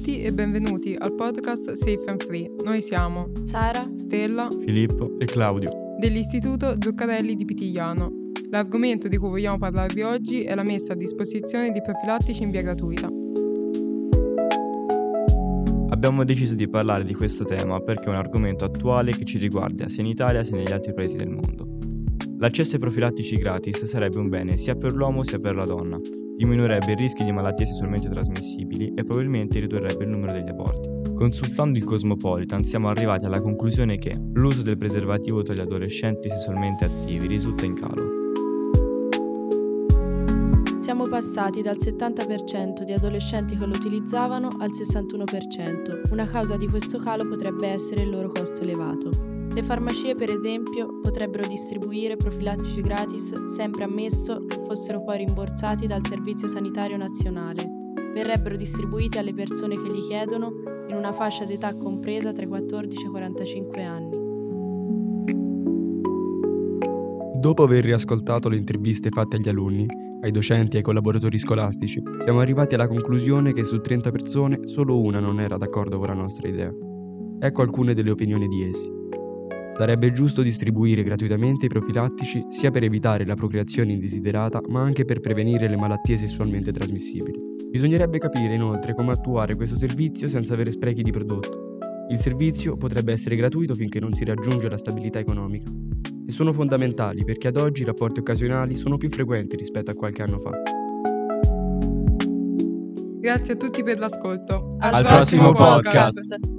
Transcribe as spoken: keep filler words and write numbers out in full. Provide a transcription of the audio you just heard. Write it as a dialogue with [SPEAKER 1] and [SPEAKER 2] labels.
[SPEAKER 1] tutti e benvenuti al podcast Safe and Free. Noi siamo
[SPEAKER 2] Sara,
[SPEAKER 1] Stella,
[SPEAKER 3] Filippo e Claudio
[SPEAKER 1] dell'Istituto Zuccarelli di Pitigliano. L'argomento di cui vogliamo parlarvi oggi è la messa a disposizione di profilattici in via gratuita.
[SPEAKER 3] Abbiamo deciso di parlare di questo tema perché è un argomento attuale che ci riguarda sia in Italia sia negli altri paesi del mondo. L'accesso ai profilattici gratis sarebbe un bene sia per l'uomo sia per la donna, diminuirebbe il rischio di malattie sessualmente trasmissibili e probabilmente ridurrebbe il numero degli aborti. Consultando il Cosmopolitan siamo arrivati alla conclusione che l'uso del preservativo tra gli adolescenti sessualmente attivi risulta in calo.
[SPEAKER 2] siamo passati dal settanta per cento di adolescenti che lo utilizzavano al sessantuno per cento. Una causa di questo calo potrebbe essere il loro costo elevato. Le farmacie, per esempio, potrebbero distribuire profilattici gratis sempre ammesso che fossero poi rimborsati dal Servizio Sanitario Nazionale. Verrebbero distribuiti alle persone che li chiedono in una fascia d'età compresa tra i quattordici e i quarantacinque anni.
[SPEAKER 4] Dopo aver riascoltato le interviste fatte agli alunni, ai docenti e ai collaboratori scolastici, siamo arrivati alla conclusione che su trenta persone solo una non era d'accordo con la nostra idea. Ecco alcune delle opinioni di essi. Sarebbe giusto distribuire gratuitamente i profilattici sia per evitare la procreazione indesiderata, ma anche per prevenire le malattie sessualmente trasmissibili. Bisognerebbe capire inoltre come attuare questo servizio senza avere sprechi di prodotto. Il servizio potrebbe essere gratuito finché non si raggiunge la stabilità economica e sono fondamentali perché ad oggi i rapporti occasionali sono più frequenti rispetto a qualche anno fa.
[SPEAKER 1] Grazie a tutti per l'ascolto.
[SPEAKER 2] Al,
[SPEAKER 3] Al prossimo podcast.